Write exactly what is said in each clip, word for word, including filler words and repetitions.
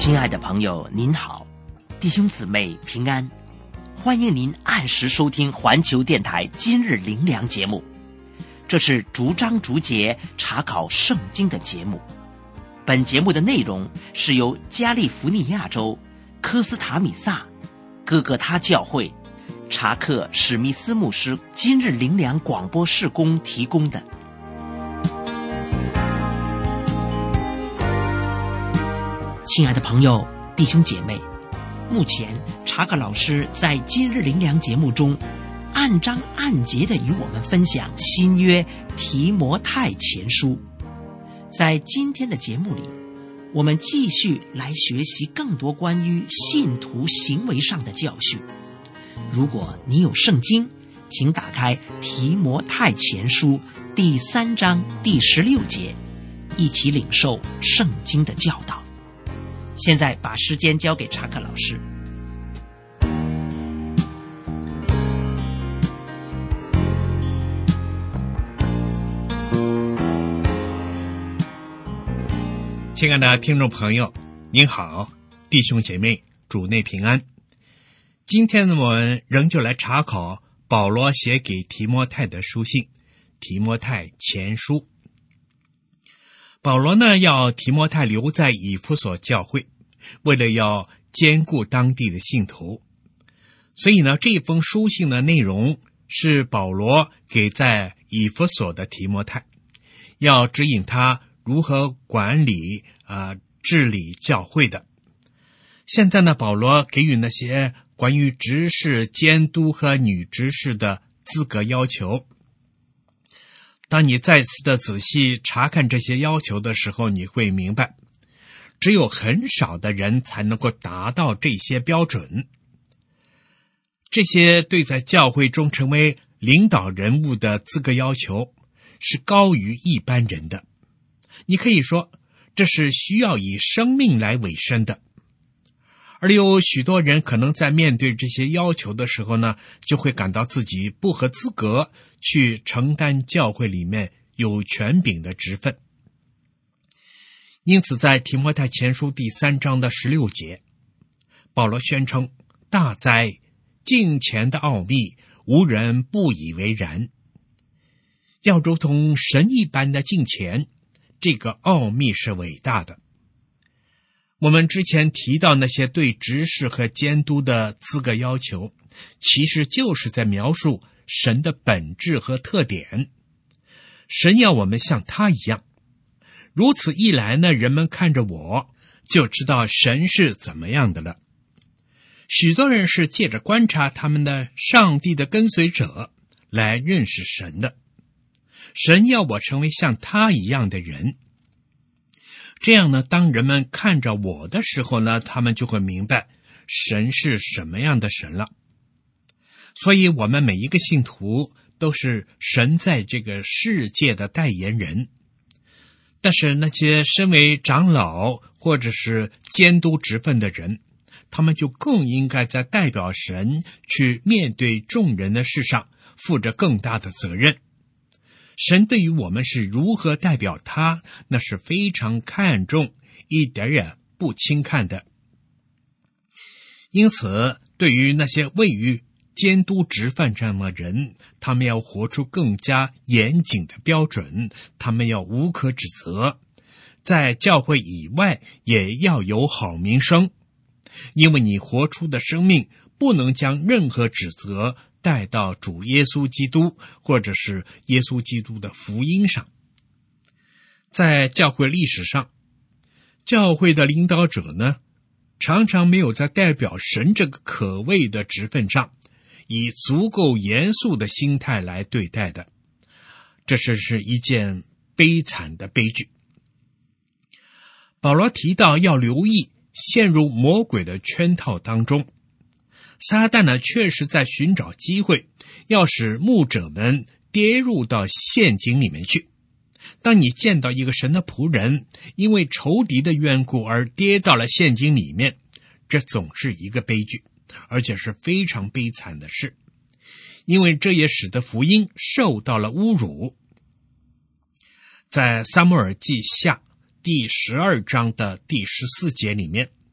亲爱的朋友您好，弟兄姊妹平安，欢迎您按时收听环球电台今日灵粮节目。这是逐章逐节查考圣经的节目。本节目的内容是由加利福尼亚州科斯塔米萨哥哥他教会查克史密斯牧师今日灵粮广播事工提供的。亲爱的朋友弟兄姐妹，目前查克老师在今日灵粮节目中按章按节地与我们分享新约提摩太前书。在今天的节目里，我们继续来学习更多关于信徒行为上的教训。如果你有圣经，请打开提摩太前书第三章第十六节，一起领受圣经的教导。现在把时间交给查克老师。 亲爱的听众朋友，您好，弟兄姐妹，主内平安。今天呢，我们仍旧来查考保罗写给提摩太的书信，提摩太前书。保罗呢，要提摩太留在以弗所教会，为了要兼顾当地的信徒，所以呢，这封书信的内容是保罗给在以弗所的提摩太，要指引他如何管理啊、呃、治理教会的。现在呢，保罗给予那些关于执事、监督和女执事的资格要求。当你再次的仔细查看这些要求的时候，你会明白，只有很少的人才能够达到这些标准。这些对在教会中成为领导人物的资格要求是高于一般人的。你可以说，这是需要以生命来委身的。而有许多人可能在面对这些要求的时候呢，就会感到自己不合资格去承担教会里面有权柄的职分。因此在提摩太前书第三章的十六节，保罗宣称，大哉，敬虔的奥秘，无人不以为然。要如同神一般的敬虔，这个奥秘是伟大的。我们之前提到那些对执事和监督的资格要求，其实就是在描述神的本质和特点。神要我们像他一样，如此一来呢，人们看着我就知道神是怎么样的了。许多人是借着观察他们的上帝的跟随者来认识神的。神要我成为像他一样的人，这样呢，当人们看着我的时候呢，他们就会明白神是什么样的神了。所以我们每一个信徒都是神在这个世界的代言人。但是那些身为长老或者是监督职分的人，他们就更应该在代表神去面对众人的事上负着更大的责任。神对于我们是如何代表他，那是非常看重，一点也不轻看的。因此，对于那些位于监督职分上的人，他们要活出更加严谨的标准，他们要无可指责，在教会以外也要有好名声，因为你活出的生命不能将任何指责带到主耶稣基督或者是耶稣基督的福音上。在教会历史上，教会的领导者呢，常常没有在代表神这个可畏的职分上以足够严肃的心态来对待的，这是是一件悲惨的悲剧。保罗提到要留意陷入魔鬼的圈套当中，撒旦呢确实在寻找机会，要使牧者们跌入到陷阱里面去。当你见到一个神的仆人因为仇敌的缘故而跌到了陷阱里面，这总是一个悲剧，而且是非常悲惨的事，因为这也使得福音受到了侮辱。在撒母耳记下第十二章的第十四节里面，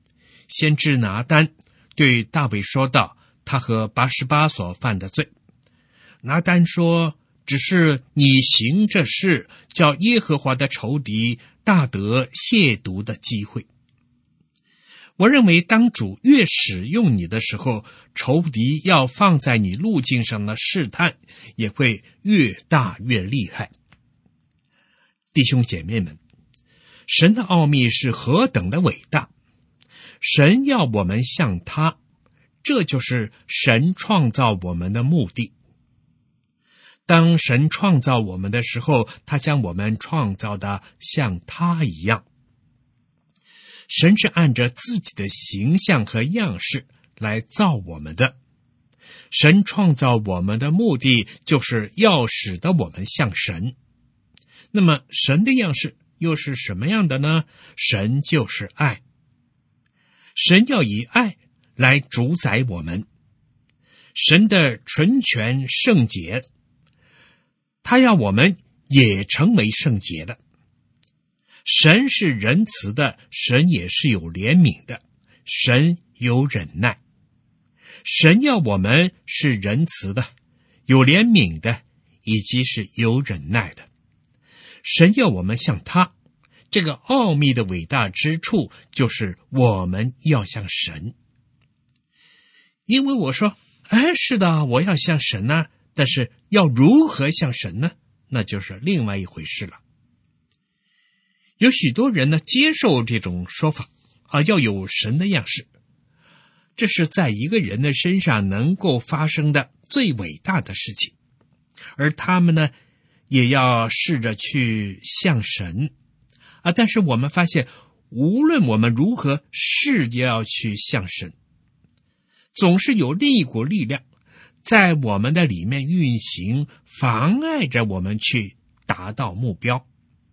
先知拿单对大卫说道，他和拔示巴所犯的罪。拿单说，只是你行这事，叫耶和华的仇敌大得亵渎的机会。我认为当主越使用你的时候，仇敌要放在你路径上的试探也会越大越厉害。弟兄姐妹们，神的奥秘是何等的伟大，神要我们像他，这就是神创造我们的目的。当神创造我们的时候，他将我们创造的像他一样。神是按着自己的形象和样式来造我们的。神创造我们的目的就是要使得我们像神。那么神的样式又是什么样的呢？神就是爱。神要以爱来主宰我们。神的纯全圣洁，他要我们也成为圣洁的。神是仁慈的，神也是有怜悯的，神有忍耐。神要我们是仁慈的，有怜悯的，以及是有忍耐的。神要我们像他，这个奥秘的伟大之处就是我们要像神。因为我说，哎，是的，我要像神呢，但是要如何像神呢？那就是另外一回事了。有许多人呢接受这种说法啊，要有神的样式，这是在一个人的身上能够发生的最伟大的事情，而他们呢也要试着去像神啊。但是我们发现，无论我们如何试着要去像神，总是有另一股力量在我们的里面运行，妨碍着我们去达到目标。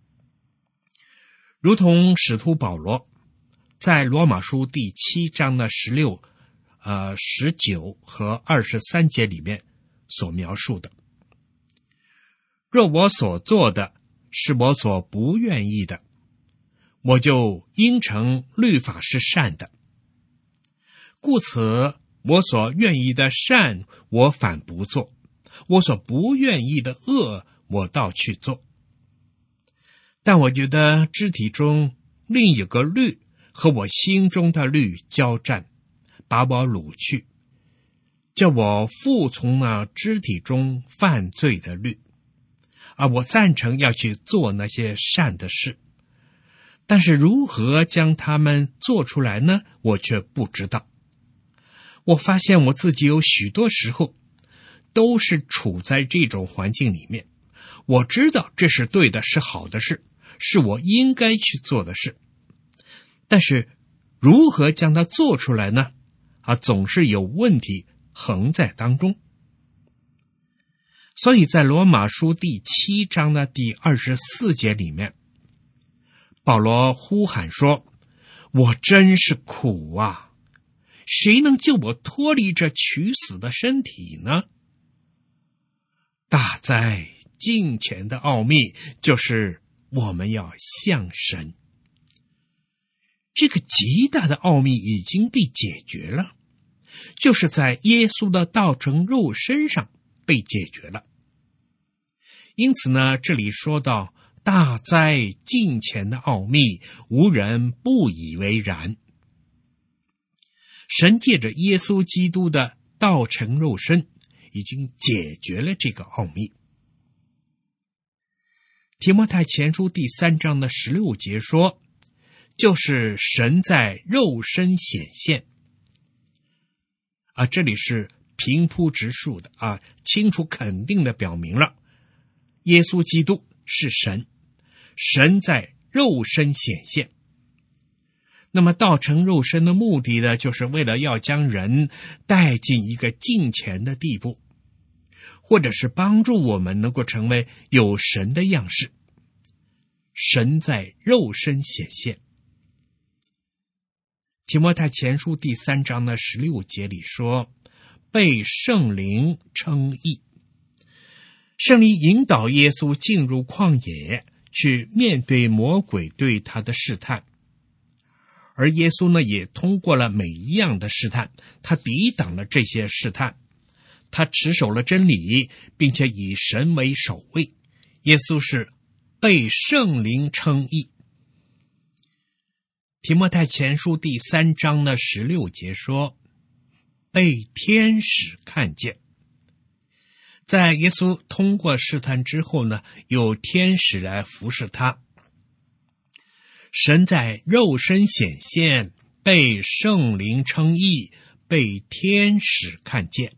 如同使徒保罗在罗马书第七章的十六、呃十九和二十三节里面所描述的：若我所做的是我所不愿意的，我就应承律法是善的。故此，我所愿意的善，我反不做；我所不愿意的恶，我倒去做。但我觉得肢体中另一个律和我心中的律交战，把我掳去，叫我服从那肢体中犯罪的律。而我赞成要去做那些善的事，但是如何将它们做出来呢？我却不知道。我发现我自己有许多时候都是处在这种环境里面，我知道这是对的，是好的事，是我应该去做的事，但是如何将它做出来呢？啊，总是有问题横在当中。所以在罗马书第七章的第二十四节里面，保罗呼喊说：我真是苦啊！谁能救我脱离这取死的身体呢？大哉敬虔的奥秘，就是我们要像神。这个极大的奥秘已经被解决了，就是在耶稣的道成肉身上被解决了。因此呢，这里说到大哉敬虔的奥秘，无人不以为然。神借着耶稣基督的道成肉身，已经解决了这个奥秘。提摩太前书第三章的十六节说，就是神在肉身显现。啊，这里是平铺直述的啊，清楚肯定的表明了，耶稣基督是神，神在肉身显现。那么道成肉身的目的呢，就是为了要将人带进一个敬虔的地步，或者是帮助我们能够成为有神的样式。神在肉身显现。提摩太前书第三章的十六节里说，被圣灵称义。圣灵引导耶稣进入旷野，去面对魔鬼对他的试探。 而耶稣呢，也通过了每一样的试探，他抵挡了这些试探，他持守了真理，并且以神为首位。耶稣是被圣灵称义。提摩太前书第三章的十六节说，被天使看见。在耶稣通过试探之后呢，有天使来服侍他。神在肉身显现，被圣灵称义，被天使看见。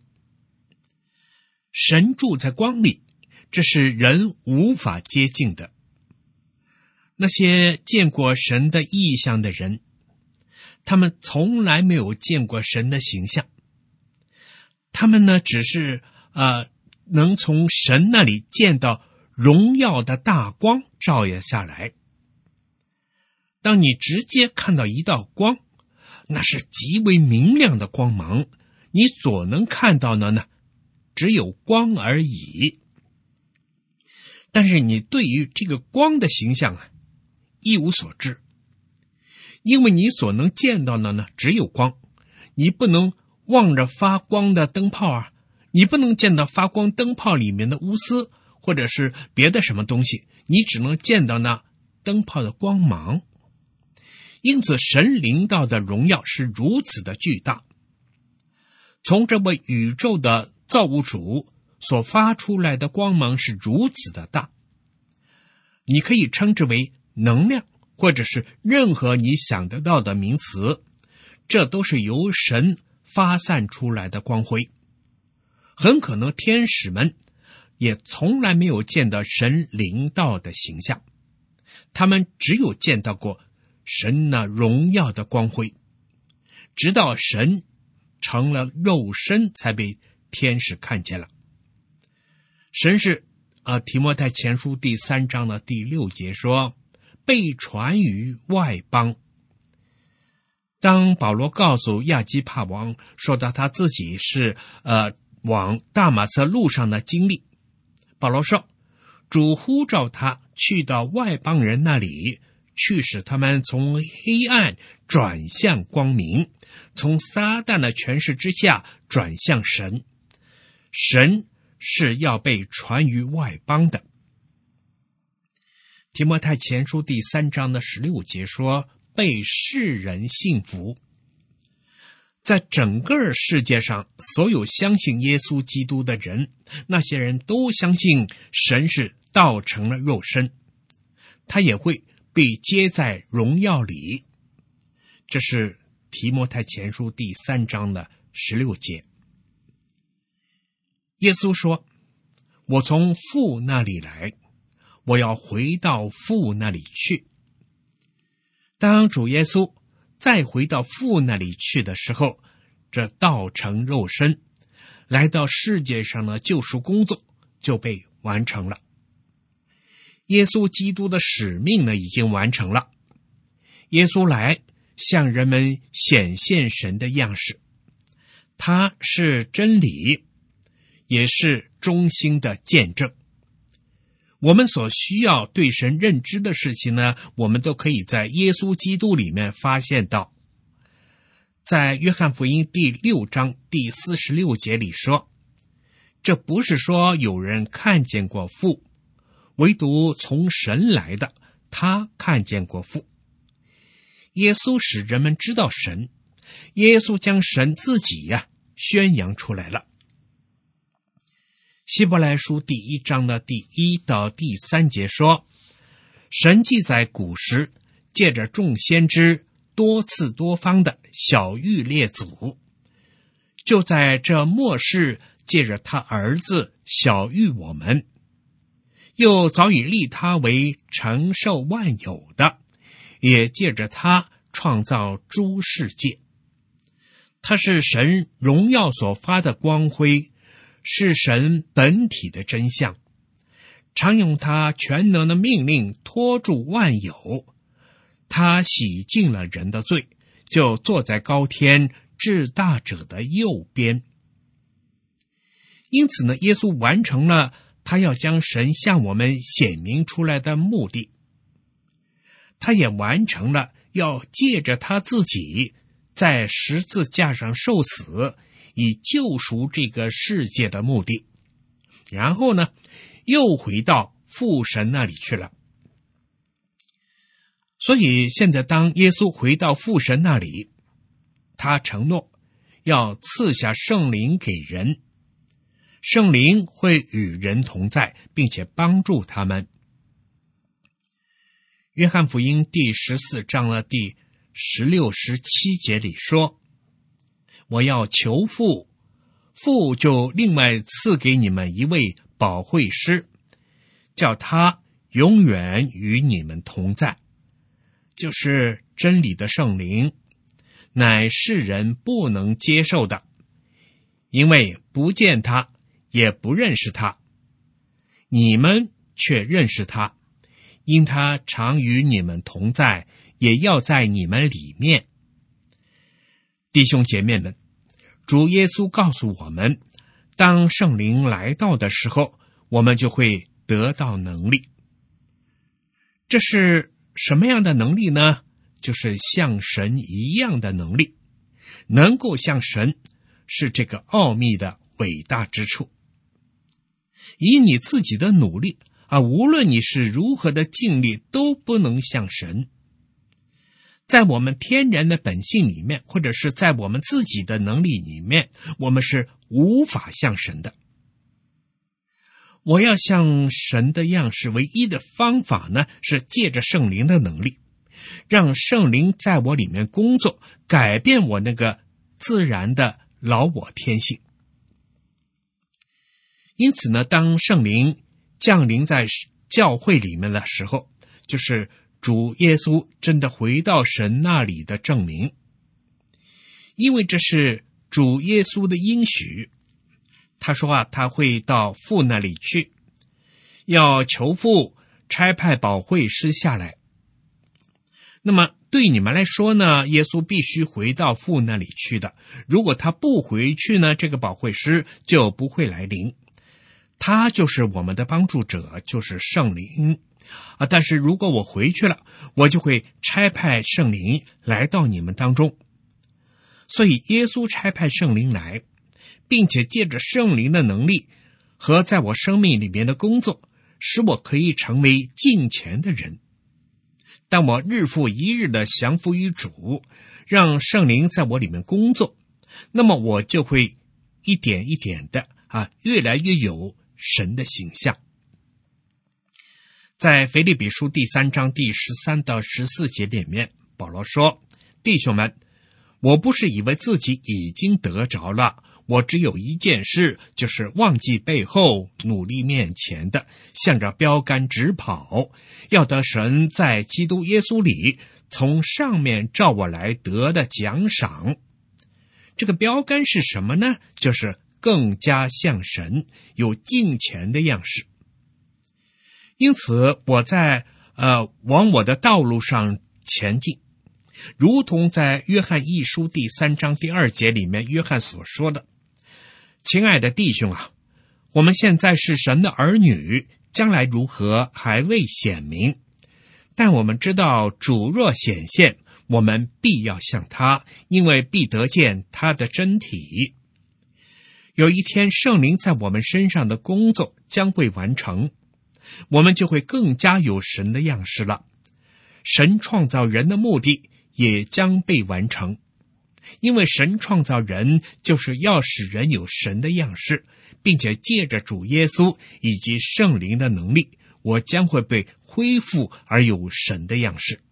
神住在光里，这是人无法接近的。那些见过神的异象的人，他们从来没有见过神的形象，他们呢，只是呃，能从神那里见到荣耀的大光照耀下来。当你直接看到一道光，那是极为明亮的光芒，你所能看到的呢，只有光而已。但是你对于这个光的形象啊，一无所知，因为你所能见到的呢，只有光。你不能望着发光的灯泡啊，你不能见到发光灯泡里面的钨丝，或者是别的什么东西，你只能见到那灯泡的光芒。因此神临到的荣耀是如此的巨大，从这位宇宙的造物主所发出来的光芒是如此的大，你可以称之为能量，或者是任何你想得到的名词，这都是由神发散出来的光辉。很可能天使们也从来没有见到神临到的形象，他们只有见到过神那荣耀的光辉，直到神成了肉身才被天使看见了。神是啊，提摩太前书第三章的第六节说，被传于外邦。当保罗告诉亚基帕王说到他自己是呃往大马色路上的经历，保罗说，主呼召他去到外邦人那里，去使他们从黑暗转向光明，从撒旦的权势之下转向神。神是要被传于外邦的。提摩太前书第三章的十六节说，被世人信服。在整个世界上，所有相信耶稣基督的人，那些人都相信神是道成了肉身，他也会被接在荣耀里。这是提摩太前书第三章的十六节。耶稣说，我从父那里来，我要回到父那里去。当主耶稣再回到父那里去的时候，这道成肉身来到世界上的救赎工作就被完成了。耶稣基督的使命呢，已经完成了。耶稣来向人们显现神的样式，他是真理，也是忠心的见证。我们所需要对神认知的事情呢，我们都可以在耶稣基督里面发现到。在约翰福音第六章第四十六节里说，这不是说有人看见过父，唯独从神来的，他看见过父。耶稣使人们知道神，耶稣将神自己呀、啊、宣扬出来了。希伯来书第一章的第一到第三节说，神既在古时借着众先知多次多方的晓谕列祖，就在这末世借着他儿子晓谕我们，又早已立他为承受万有的，也借着他创造诸世界。他是神荣耀所发的光辉，是神本体的真相，常用他全能的命令托住万有。他洗净了人的罪，就坐在高天至大者的右边。因此呢，耶稣完成了他要将神向我们显明出来的目的，他也完成了要借着他自己在十字架上受死，以救赎这个世界的目的，然后呢，又回到父神那里去了。所以现在当耶稣回到父神那里，他承诺要赐下圣灵给人，圣灵会与人同在，并且帮助他们。约翰福音第十四章的第十六、十七节里说，我要求父，父就另外赐给你们一位保惠师，叫他永远与你们同在，就是真理的圣灵，乃世人不能接受的，因为不见他，也不认识他。你们却认识他，因他常与你们同在，也要在你们里面。弟兄姐妹们，主耶稣告诉我们，当圣灵来到的时候，我们就会得到能力。这是什么样的能力呢？就是像神一样的能力。能够像神，是这个奥秘的伟大之处。以你自己的努力啊，无论你是如何的尽力，都不能像神。在我们天然的本性里面，或者是在我们自己的能力里面，我们是无法像神的。我要像神的样式，唯一的方法呢，是借着圣灵的能力，让圣灵在我里面工作，改变我那个自然的老我天性。因此呢，当圣灵降临在教会里面的时候，就是主耶稣真的回到神那里的证明。因为这是主耶稣的应许，他说啊，他会到父那里去，要求父差派保惠师下来。那么对你们来说呢，耶稣必须回到父那里去的。如果他不回去呢，这个保惠师就不会来临。他就是我们的帮助者，就是圣灵啊。但是如果我回去了，我就会差派圣灵来到你们当中。所以耶稣差派圣灵来，并且借着圣灵的能力和在我生命里面的工作，使我可以成为敬虔的人。当我日复一日的降服于主，让圣灵在我里面工作，那么我就会一点一点的啊，越来越有神的形象。在腓立比书第三章第十三到十四节里面，保罗说，弟兄们，我不是以为自己已经得着了，我只有一件事，就是忘记背后，努力面前的，向着标杆直跑，要得神在基督耶稣里从上面照我来得的奖赏。这个标杆是什么呢？就是更加像神，有敬虔的样式。因此我在呃往我的道路上前进，如同在约翰一书第三章第二节里面约翰所说的，亲爱的弟兄啊，我们现在是神的儿女，将来如何还未显明，但我们知道主若显现，我们必要像他，因为必得见他的真体。有一天圣灵在我们身上的工作将会完成，我们就会更加有神的样式了。神创造人的目的也将被完成，因为神创造人就是要使人有神的样式，并且借着主耶稣以及圣灵的能力，我将会被恢复而有神的样式。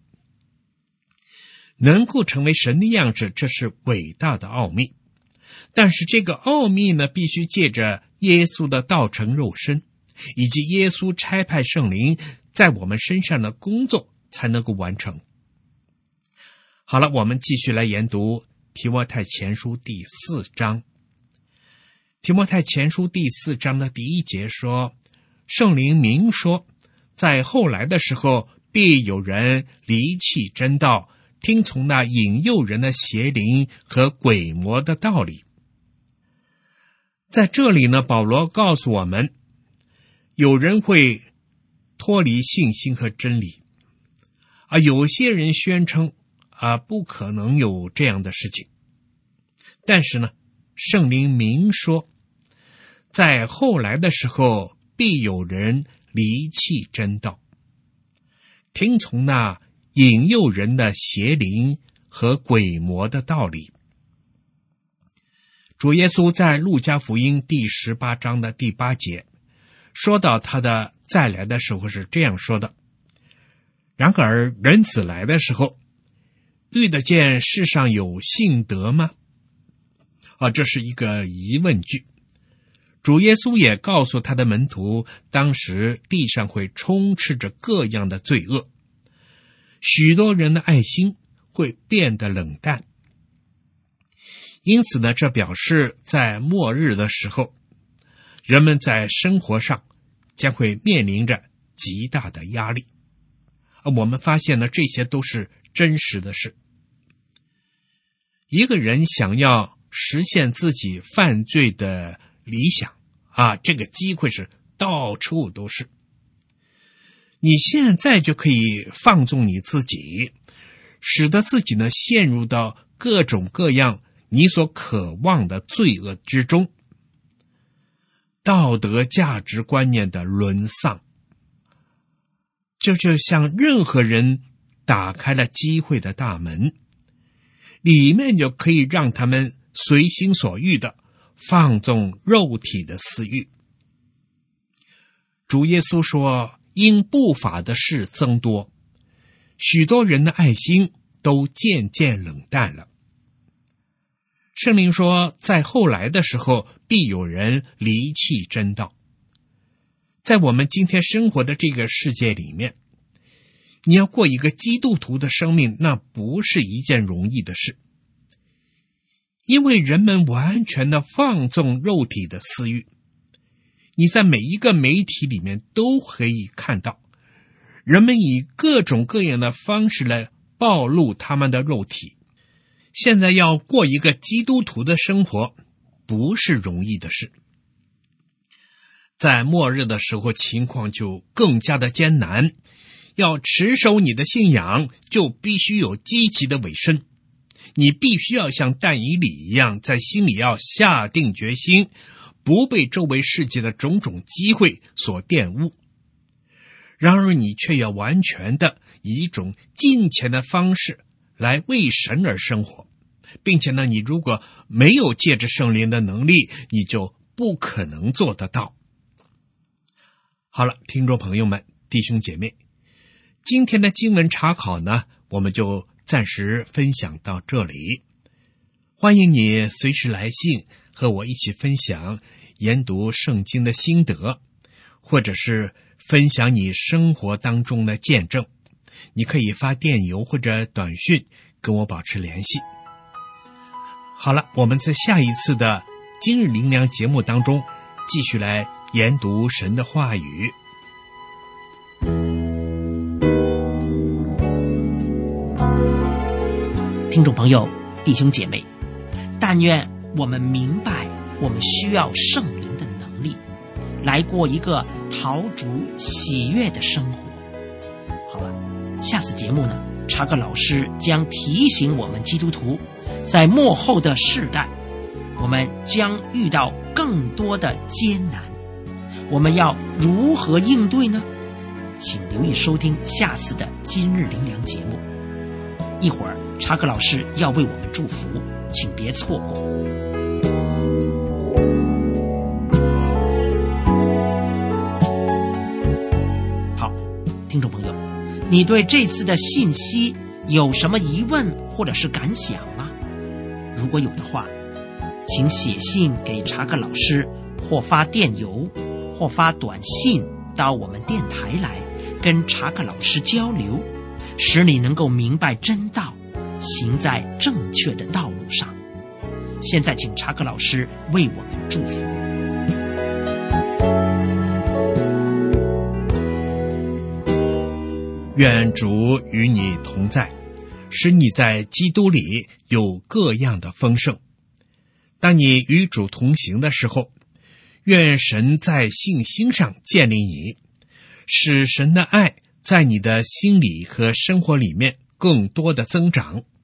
能够成为神的样式，这是伟大的奥秘。但是这个奥秘呢，必须借着耶稣的道成肉身，以及耶稣差派圣灵在我们身上的工作才能够完成。好了，我们继续来研读提摩太前书第四章。提摩太前书第四章的第一节说，圣灵明说，在后来的时候，必有人离弃真道，听从那引诱人的邪灵和鬼魔的道理。在这里呢，保罗告诉我们，有人会脱离信心和真理，而有些人宣称啊，不可能有这样的事情。但是呢，圣灵明说，在后来的时候，必有人离弃真道，听从那引诱人的邪灵和鬼魔的道理。主耶稣在路加福音第十八章的第八节说到他的再来的时候是这样说的：然而人子来的时候，遇得见世上有信德吗？啊，这是一个疑问句。主耶稣也告诉他的门徒，当时地上会充斥着各样的罪恶，许多人的爱心会变得冷淡。因此呢，这表示在末日的时候，人们在生活上将会面临着极大的压力。我们发现呢，这些都是真实的事。一个人想要实现自己犯罪的理想啊，这个机会是到处都是。你现在就可以放纵你自己，使得自己呢陷入到各种各样你所渴望的罪恶之中，道德价值观念的沦丧，这就向任何人打开了机会的大门，里面就可以让他们随心所欲的放纵肉体的私欲。主耶稣说，因不法的事增多，许多人的爱心都渐渐冷淡了。圣灵说，在后来的时候，必有人离弃真道。在我们今天生活的这个世界里面，你要过一个基督徒的生命，那不是一件容易的事，因为人们完全的放纵肉体的私欲。你在每一个媒体里面都可以看到，人们以各种各样的方式来暴露他们的肉体。现在要过一个基督徒的生活，不是容易的事。在末日的时候，情况就更加的艰难。要持守你的信仰，就必须有积极的委身。你必须要像但以理一样，在心里要下定决心，不被周围世界的种种机会所玷污。然而你却要完全的以一种敬虔的方式来为神而生活，并且呢，你如果没有借着圣灵的能力，你就不可能做得到。好了，听众朋友们，弟兄姐妹，今天的经文查考呢，我们就暂时分享到这里。欢迎你随时来信和我一起分享研读圣经的心得，或者是分享你生活当中的见证。你可以发电邮或者短讯跟我保持联系。好了，我们在下一次的今日灵粮节目当中继续来研读神的话语。 听众朋友，弟兄姐妹，但愿我们明白我们需要圣灵的能力，来过一个讨主喜悦的生活。好了，下次节目呢，查克老师将提醒我们基督徒，在末后的世代，我们将遇到更多的艰难，我们要如何应对呢？请留意收听下次的今日灵粮节目。一会儿查克老师要为我们祝福，请别错过。好，听众朋友，你对这次的信息有什么疑问或者是感想吗？如果有的话，请写信给查克老师，或发电邮，或发短信到我们电台来，跟查克老师交流，使你能够明白真道，行在正确的道路上。现在请查克老师为我们祝福。 愿主与你同在，使你在基督里有各样的丰盛。当你与主同行的时候，愿神在信心上建立你，使神的爱在你的心里和生活里面更多的增长。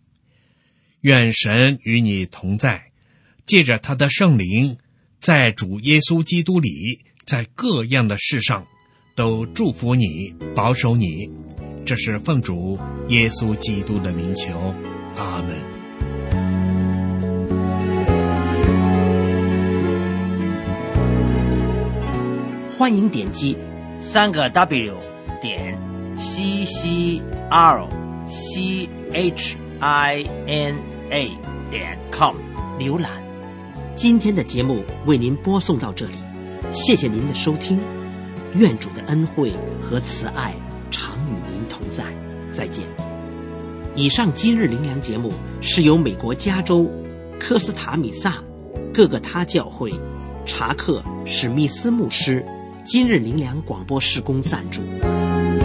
愿神与你同在，借着他的圣灵，在主耶稣基督里，在各样的事上都祝福你，保守你。这是奉主耶稣基督的名求，阿们。 欢迎点击三个 W 点 C C R C H I N A 点 com 浏览。今天的节目为您播送到这里，谢谢您的收听，愿主的恩惠和慈爱常与您同在，再见。以上今日灵粮节目是由美国加州科斯塔米萨各个他教会查克史密斯牧师今日灵粮广播事工赞助。